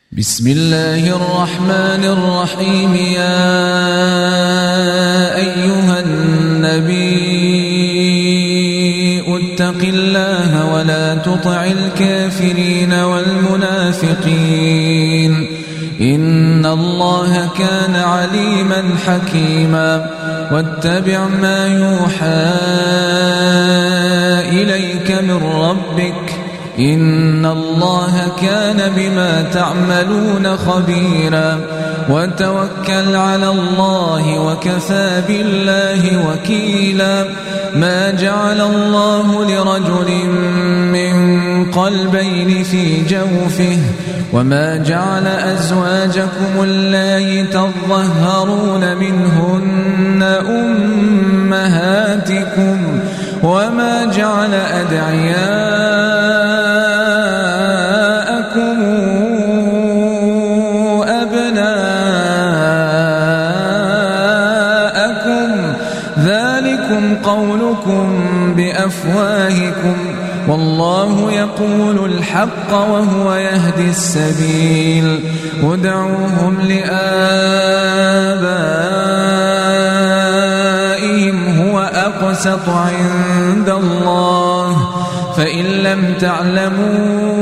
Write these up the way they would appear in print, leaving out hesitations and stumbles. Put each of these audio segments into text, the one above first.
بسم الله الرحمن الرحيم. يا أيها النبي اتق الله ولا تطع الكافرين والمنافقين إن الله كان عليما حكيما. واتبع ما يوحى إليك من ربك إن الله كان بما تعملون خبيرا. وتوكل على الله وكفى بالله وكيلا. ما جعل الله لرجل من قلبين في جوفه وما جعل أزواجكم اللائي تظهرون منهن أمهاتكم وما جعل أدعياءكم أبناءكم ذلكم قولكم بأفواهكم والله يقول الحق وهو يهدي السبيل. ادعوهم لآبائهم هو أقسط عند الله فإن لم تعلموا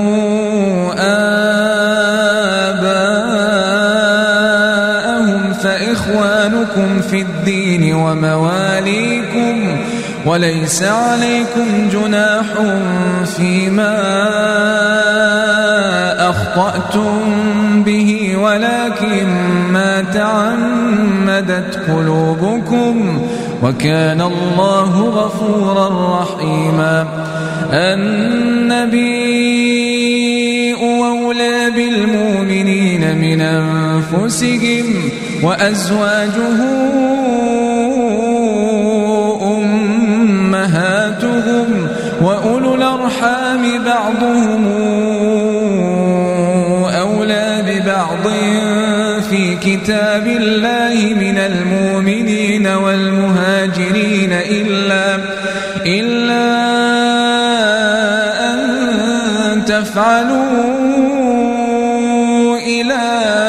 آباءهم فإخوانكم في الدين ومواليكم وليس عليكم جناح فيما أخطأتم به ولكن ما تعمدت قلوبكم وكان الله غفورا رحيما. النبي أولى بالمؤمنين من أنفسهم وأزواجه أمهاتهم وأولو الأرحام بعضهم أولى ببعض في كتاب الله من المؤمنين والمهاجرين إلا أن تفعلوا إلى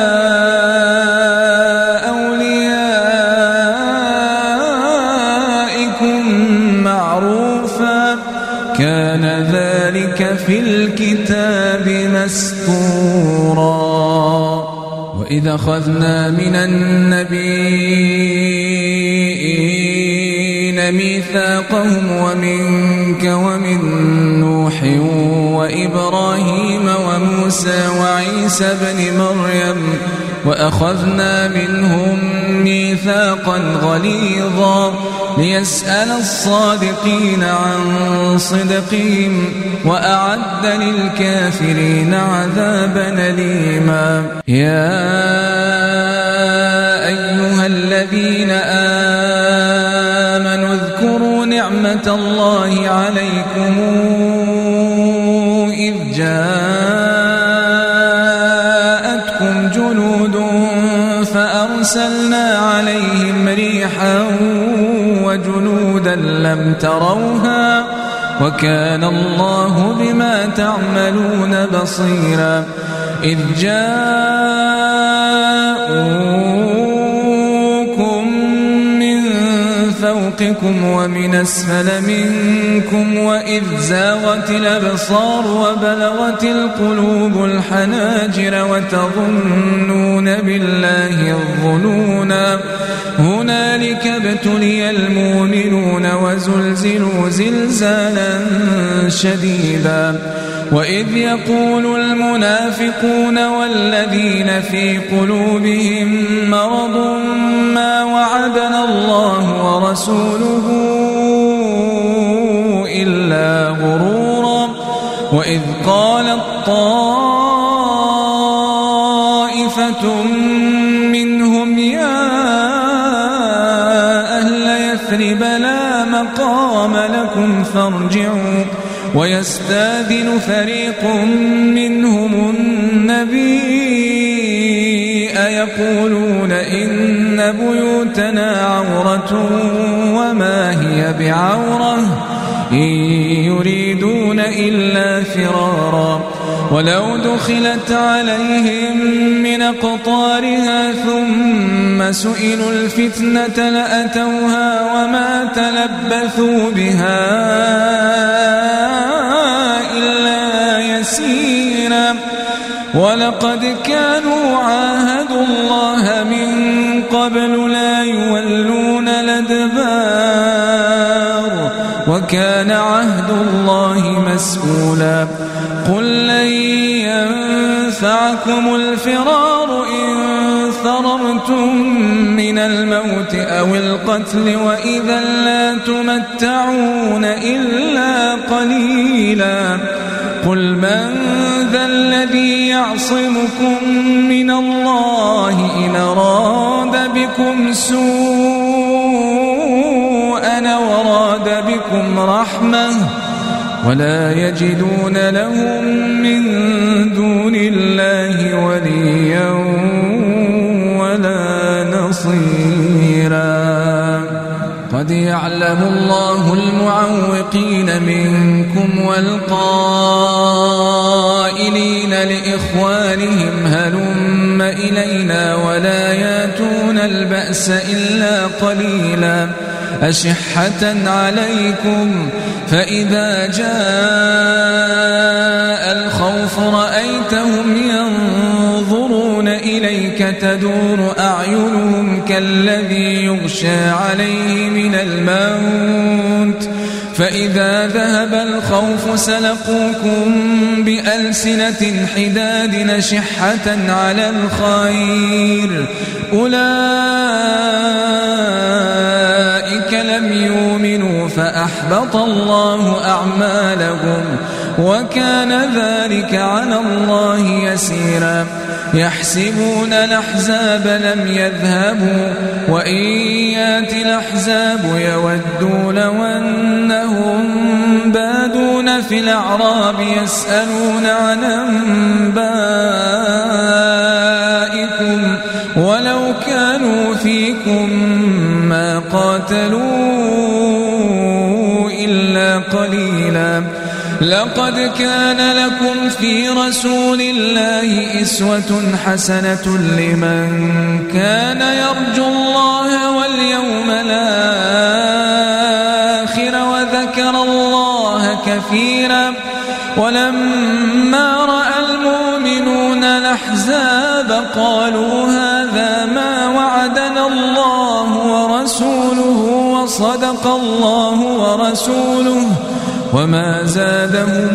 أوليائكم معروفا كان ذلك في الكتاب مسطورا. وإذا أخذنا من النبيين ميثاقهم ومنك ومن نوح وإبراهيم وموسى وعيسى بن مريم وأخذنا منهم ميثاقا غليظا ليسأل الصادقين عن صدقهم وأعد للكافرين عذابا أليما. يا أيها الذين آمنوا اذكروا نعمة الله عليكم إذ جاءتكم جنود فأرسلنا عليهم ريحا وجنودا لم تروها وكان الله بما تعملون بصيرا. إذ جاءوكم من فوقكم ومن أسفل منكم وإذ زاغت الأبصار وبلغت القلوب الحناجر وتظنون بالله الظنونا. هنالك ابتلي المؤمنون وزلزلوا زلزالا شديدا. وإذ يقول المنافقون والذين في قلوبهم مرض ما وعدنا الله ورسوله إلا غرورا. وإذ قالت طائفة منهم يا أهل يثرب لا مقام لكم فارجعوا ويستاذن فريق منهم النبي يقولون إن بيوتنا عورة وما هي بعورة إن يريدون إلا فرارا ولو دخلت عليهم من أقطارها ثم سئلوا الفتنة لأتوها وما تلبثوا بها إلا يسيرا ولقد كانوا عاهدوا الله من قبل لا يولون الأدبار وكان عهد الله مسؤولا قل لن ينفعكم الفرار إن فررتم من الموت أو القتل وإذا لا تمتعون إلا قليلا قل من ذا الذي يعصمكم من الله إن أراد بكم سوءا وراد بكم رحمة ولا يجدون لهم من دون الله وليا ولا نصيرا قد يعلم الله المعوقين منكم والقائلين لإخوانهم هلم إلينا ولا ياتون البأس إلا قليلا أشحة عليكم فإذا جاء الخوف رأيتهم ينظرون إليك تدور أعينهم كالذي يغشى عليه من الموت فإذا ذهب الخوف سلقوكم بألسنة حداد نشحة على الخير أولئك لم يؤمنوا فأحبط الله أعمالهم وكان ذلك على الله يسيرا يحسبون الأحزاب لم يذهبوا وإن يأتي الأحزاب يودوا لو أنهم بادون في الأعراب يسألون عن أنبائكم ولو كانوا فيكم ما قاتلوا إلا قليلا لقد كان لكم في رسول الله أسوة حسنة لمن كان يرجو الله واليوم الآخر وذكر الله كثيرا ولما رأى المؤمنون الأحزاب قالوا هذا ما وعدنا الله ورسوله وصدق الله ورسوله وما زادهم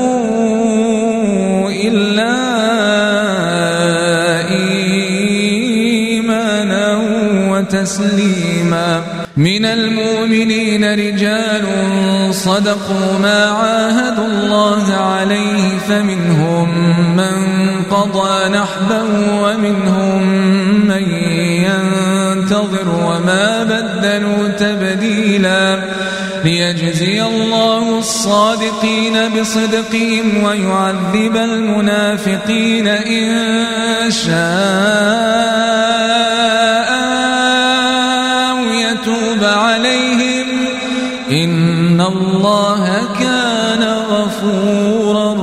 إلا إيمانا وتسليما من المؤمنين رجال صدقوا ما عاهدوا الله عليه فمنهم من قضى نحبه ومنهم من ينتظر وما بدلوا تبديلا ليجزي الله الصادقين بصدقهم ويعذب المنافقين إن شاء أو يتوب عليهم إن الله كان غفورا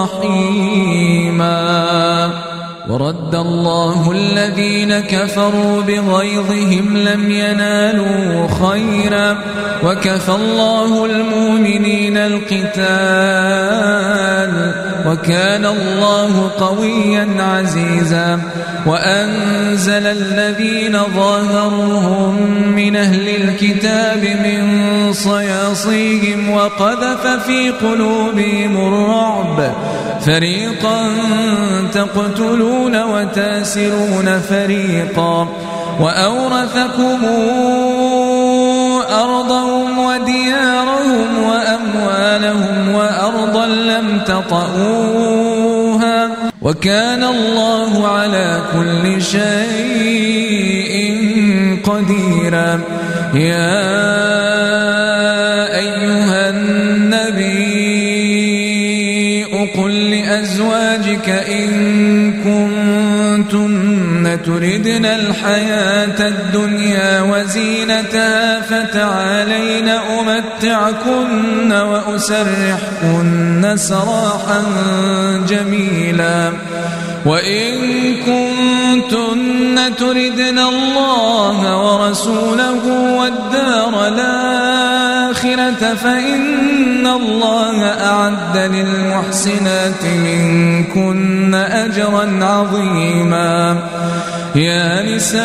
رحيما ورد الله الذين كفروا بغيظهم لم ينالوا خيرا وكفى الله المؤمنين القتال وكان الله قويا عزيزا وأنزل الذين ظاهروهم من أهل الكتاب من صياصيهم وقذف في قلوبهم الرعب فريقا تقتلون وتاسرون فريقا وأورثكم أرضهم وديارهم وأموالهم وأرضا لم تطئوها وكان الله على كل شيء قديرا يا أيها النبي قل لأزواجك إن كنتن تردن الحياة الدنيا وزينتها فتعالين أمتعكن وأسرحكن سراحا جميلا وإن كنتن تردن الله ورسوله والدار الآخرة فإن الله أعد للمحسنات منكن أجرا عظيما يا نساء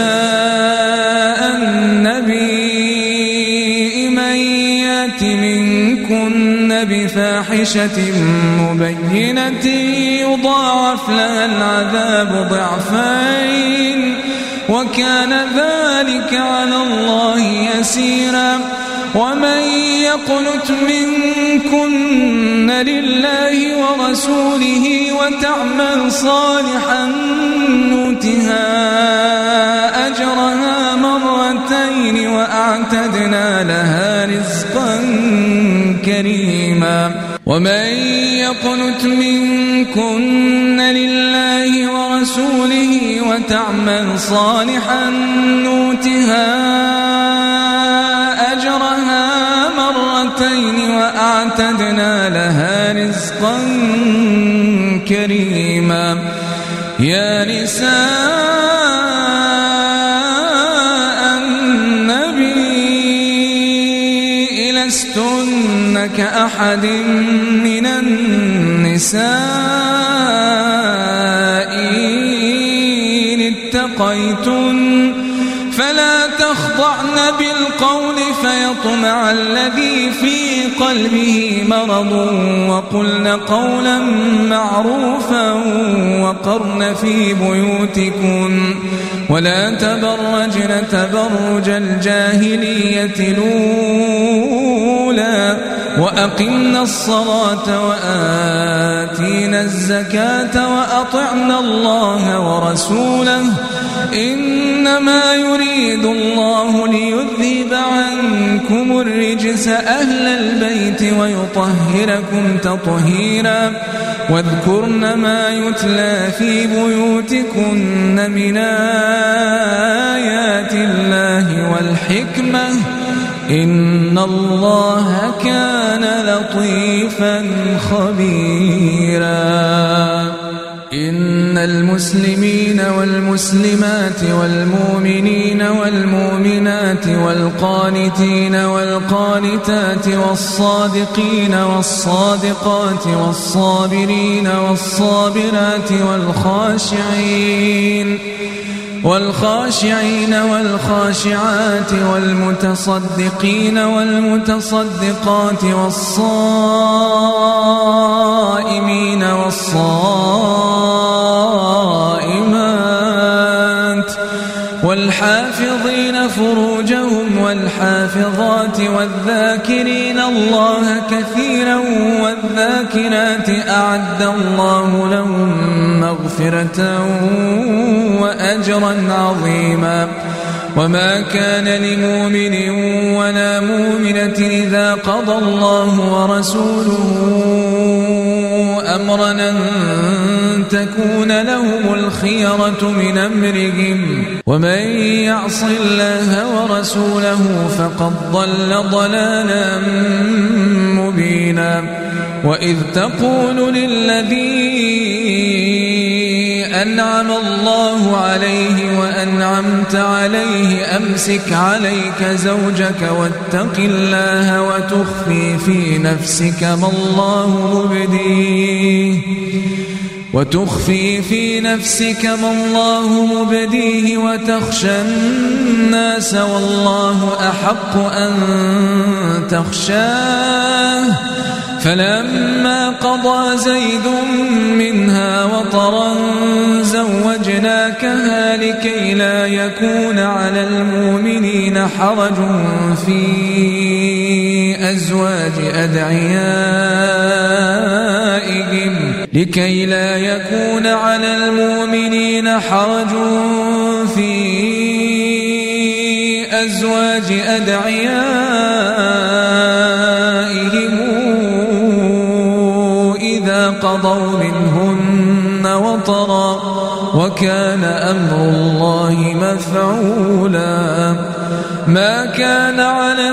النبي من يات منكن بفاحشة مبينة يضاعف لها العذاب ضعفين وكان ذلك على الله يسيرا ومن يقنت منكن لله ورسوله وتعمل صالحا نؤتها أجرها مرتين وأعتدنا لها رزقا كريما ومن يقنت منكن لله ورسوله وتعمل صالحا نؤتها أجرها مرتين وأعتدنا لها رزقا كريما يا نساء النبي لستن كأحد من النساء إن اتقيتن فلا تخضعن بالقول فيطمع الذي في قلبه مرض وقلن قولا معروفا وقرن في بيوتكن ولا تبرجن تبرج الجاهلية الأولى وأقمنا الصلاة وآتينا الزكاة وأطعنا الله ورسوله إنما يريد الله ليذهب عنكم الرجس أهل البيت ويطهركم تطهيرا واذكرن ما يتلى في بيوتكن من آيات الله والحكمة إن الله كان لطيفا خبيرا إن المسلمين والمسلمات والمؤمنين والمؤمنات والقانتين والقانتات والصادقين والصادقات والصابرين والصابرات والخاشعين والخاشعات والمتصدقين والمتصدقات والصائمين والصائمات والحافظين فروجهم والحافظات والذاكرين الله كثيرا والذاكرات أعد الله لهم مغفرة وأجرا عظيما وما كان لمؤمن ولا مؤمنة إذا قضى الله ورسوله أمرا أن تكون لهم الخيرة من أمرهم ومن يعص الله ورسوله فقد ضل ضلالا مبينا وإذ تقول للذي أنعم الله عليه وأنعمت عليه أمسك عليك زوجك واتق الله وتخفي في نفسك ما الله مبديه وتخشى الناس والله أحق أن تخشاه فلما قضى زيد منها وطرا زوجناكها لكي لا يكون على المؤمنين حرج في أزواج أدعيائهم إذا قضوا منهن وطرا وكان أمر الله مفعولا. ما كان على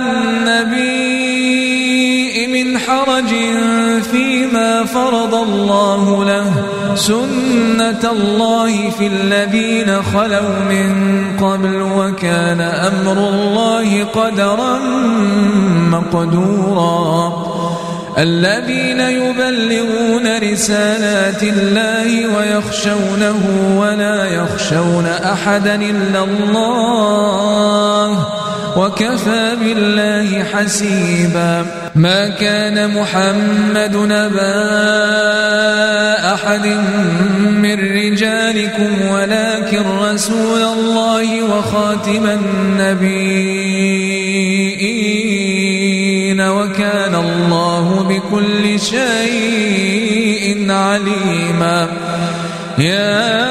النبي من حرج فيما فرض الله له، سنة الله في الذين خلوا من قبل، وكان أمر الله قدرا مقدورا. الذين يبلغون رسالات الله ويخشونه ولا يخشون أحدا إلا الله، وكفى بالله حسيبا. ما كان محمد نبا أحد من رجالكم ولكن رسول الله وخاتم النبيين، وكان الله بكل شيء عليما. يا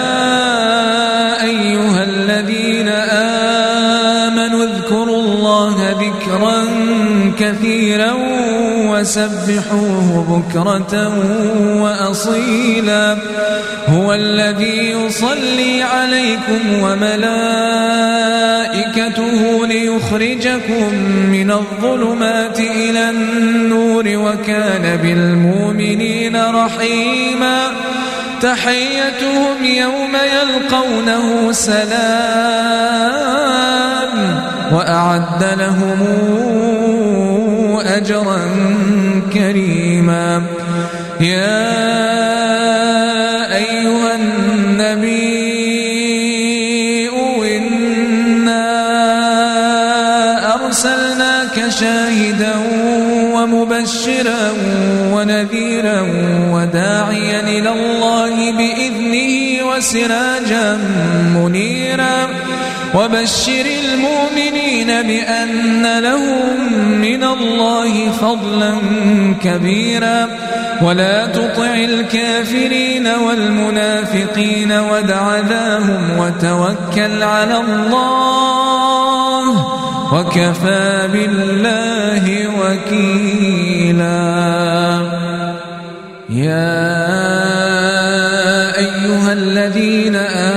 أيها الذين آمنوا اذكروا الله ذكرا كثيرا وسبحوه بكرة وأصيلا. هو الذي يصلي عليكم وملائكته ليخرجكم من الظلمات إلى النور، وكان بالمؤمنين رحيما. تحيتهم يوم يلقونه سلام، وأعد لهم أجرا كريما. يا أيها النبي إنا أرسلناك شاهدا ومبشرا ونذيرا وداعيا إلى الله بإذنه وسراجا منيرا. وبشر المؤمنين بأن لهم من الله فضلا كبيرا. ولا تطع الكافرين والمنافقين ودع ذاهم وتوكل على الله، وكفى بالله وكيلا. يا أيها الذين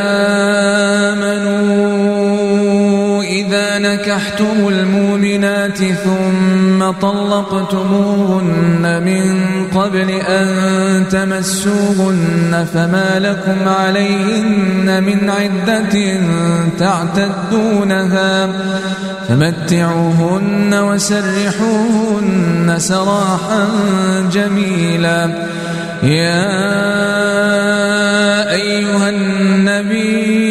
آمنوا إذا نكحتم المؤمنات ثم طلقتموهن من قبل أن تمسوهن فما لكم عليهن من عدة تعتدونها، فمتعوهن وسرحوهن سراحا جميلا. يا أيها النبي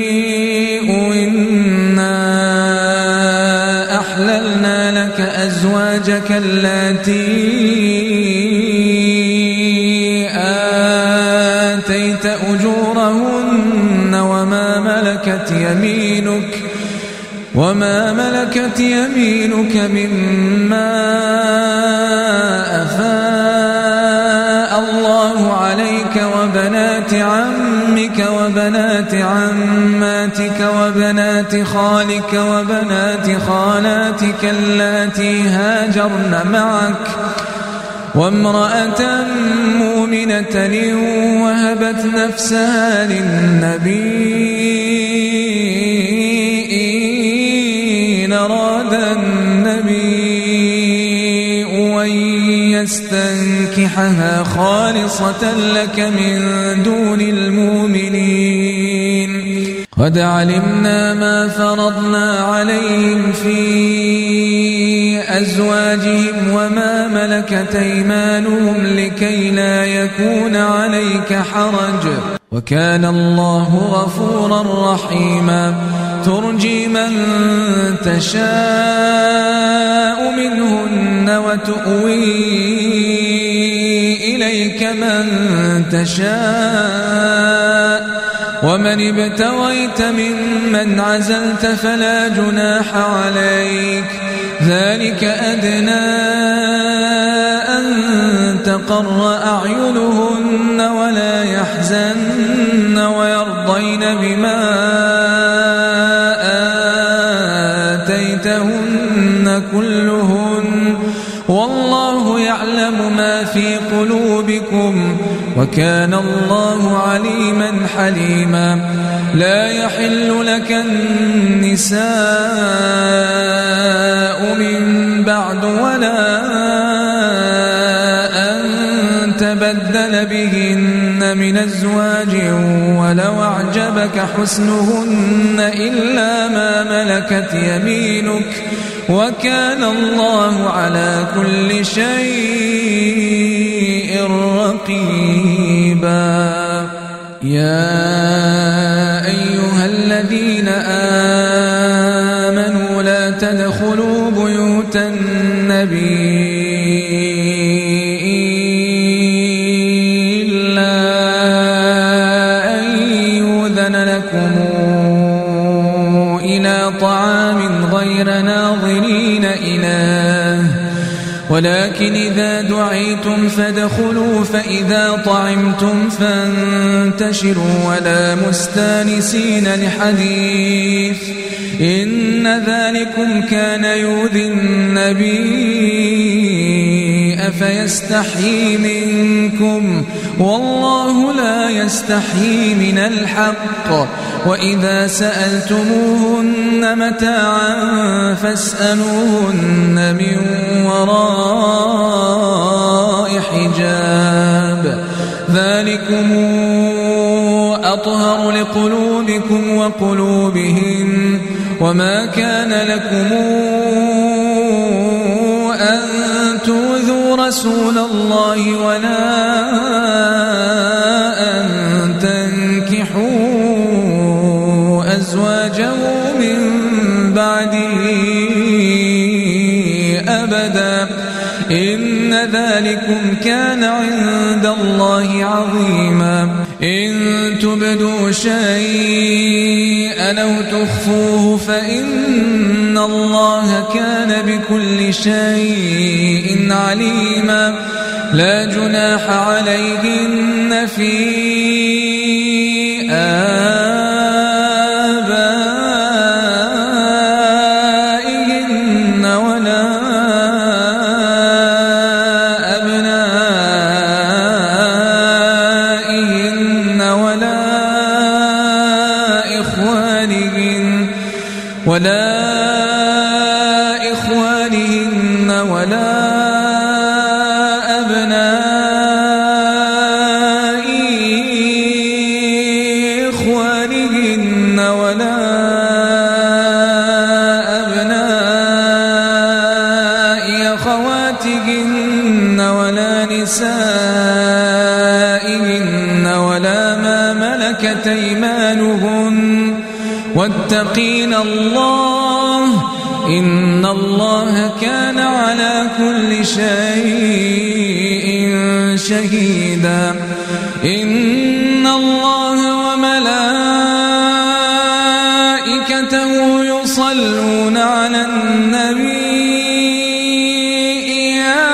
إنا أحللنا لك أزواجك اللاتي آتيت أجورهن وما ملكت يمينك مما أفاء الله عليك، وبنات عمك وبنات عماتك وبنات خالك وبنات خالاتك اللاتي هاجرن معك، وامرأة مؤمنة وهبت نفسها للنبي إن أراد النبي أن يستنكحها خالصة لك من دون المؤمنين. قد علمنا ما فرضنا عليهم في أزواجهم وما ملكت أيمانهم لكي لا يكون عليك حرج، وكان الله غفورا رحيما. ترجي من تشاء منهن وتؤوي إليك من تشاء، ومن ابتغيت ممن عزلت فلا جناح عليك، ذلك أدنى أن تقر أعينهن ولا يحزن ويرضين بما آتيتهن كلهن، والله يعلم ما في قلوبكم وكان الله عليما حليما. لا يحل لك النساء من بعد ولا أن تبدل بهن من أزواج ولو أعجبك حسنهن إلا ما ملكت يمينك وكان الله على كل شيء رقيبا. يا أيها الذين آمنوا لا تدخلوا بيوت النبي إلا أن يؤذن لكم إلى طعام غير ناظرين إناه ولكن إذا دعيتم فادخلوا فإذا طعمتم فانتشروا ولا مستانسين لحديث إن ذلكم كان يؤذي النبي فيستحيي منكم والله لا يستحيي من الحق. وإذا سألتموهن متاعا فاسألوهن من وراء حجاب ذلكم أطهر لقلوبكم وقلوبهم. وما كان لكم أن تؤذوا رسول الله ولا أن تنكحوا أزواجه من بعده أبدا إن ذلكم كان عند الله عظيما. إن تبدوا شيئا أو تخفوه فإن الله كان بكل شيء عليما. لا جناح عليهن في آبائهن ولا أبنائهن ولا إخوانهن ولا أبناء إخوانهن ولا أبناء أخواتهن ولا نسائهن ولا ما ملكت أيمانهن واتقين الله إن الله كان على كل شيء شهيدا. إن الله وملائكته يصلون على النبي يا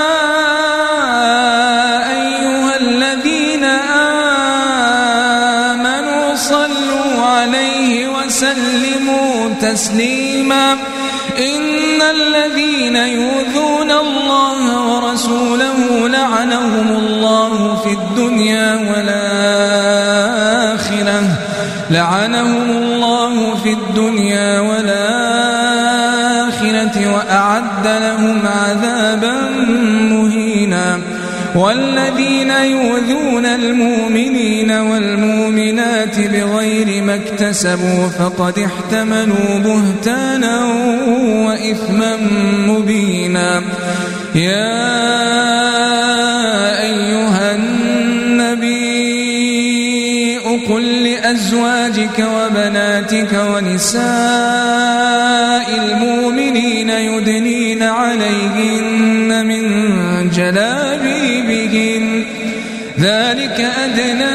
أيها الذين آمنوا صلوا عليه وسلموا تسليما. إن الذين يؤذون الله ورسوله لعنهم الله في الدنيا والآخرة وأعد لهم عذابا مهينا. والذين يؤذون المؤمنين والمؤمنات بغير ما اكتسبوا فقد احتملوا بهتانا وإثما مبينا. يا أيها النبي قل لأزواجك وبناتك ونساء المؤمنين يدنين عليهن من جلابيبهن ذلك أدنى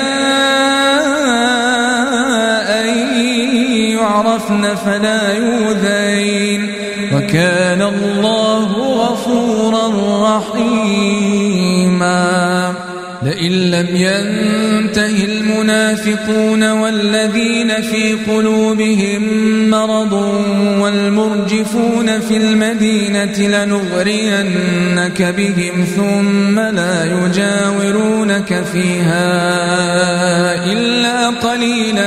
أن يعرفن فلا يؤذين وكان الله غفورا رحيما. لئن لم ينته المنافقون والذين في قلوبهم مرض والمرجفون في المدينة لنغرينك بهم ثم لا يجاورونك فيها إلا قليلا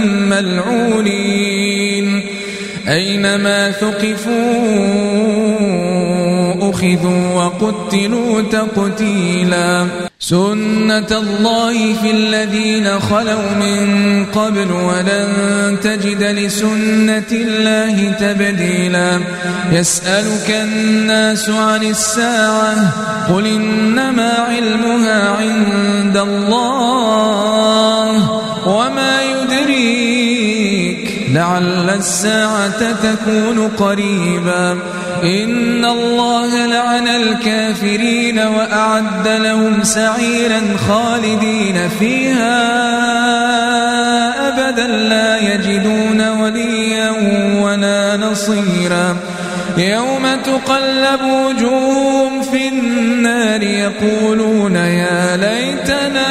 ملعونين أينما ثقفوا أخذوا وقتلوا تقتيلا سنة الله في الذين خلوا من قبل ولن تجد لسنة الله تبديلا يسألك الناس عن الساعة قل إنما علمها عند الله وما يدريك لعل الساعة تكون قريبا إن الله لعن الكافرين وأعد لهم سعيرا خالدين فيها أبدا لا يجدون وليا ولا نصيرا يوم تقلب وجوههم في النار يقولون يا ليتنا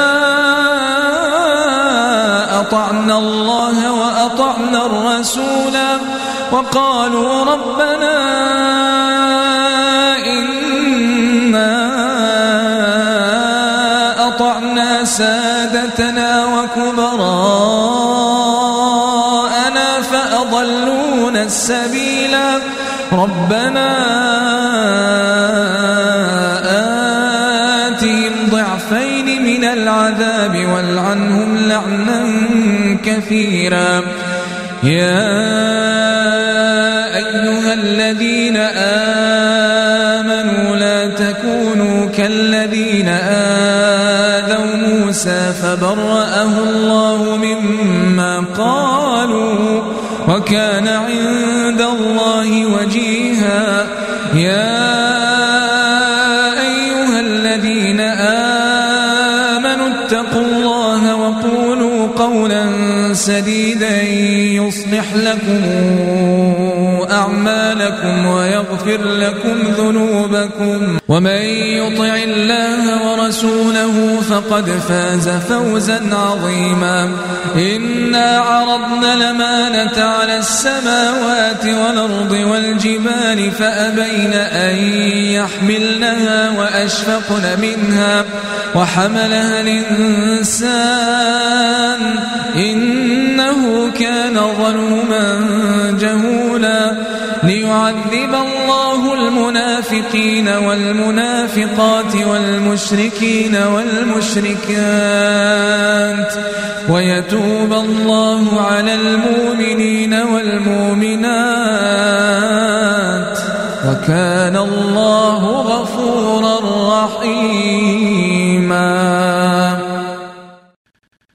أطعنا الله وأطعنا الرسول وقالوا ربنا إنا أطعنا سادتنا وكبراءنا فأضلونا السبيلا ربنا آتهم ضعفين من العذاب والعنهم لعنا كثيرا يا أيها الذين آمنوا لا تكونوا كالذين آذوا موسى فبرأه الله مما قالوا وكان عند الله وجيها يا أيها الذين آمنوا اتقوا الله وقولوا قولا سديدا يصلح لكم أعمالكم ويغفر لكم ذنوبكم ومن يطع الله ورسوله فقد فاز فوزا عظيما إنا عرضنا الأمانة على السماوات والأرض والجبال فأبين أن يحملنها وأشفقن منها وحملها الإنسان إنه كان ظلوما جهولا ليعذب الله المنافقين والمنافقات والمشركين والمشركات ويتوب الله على المؤمنين والمؤمنات وكان الله غفورا رحيما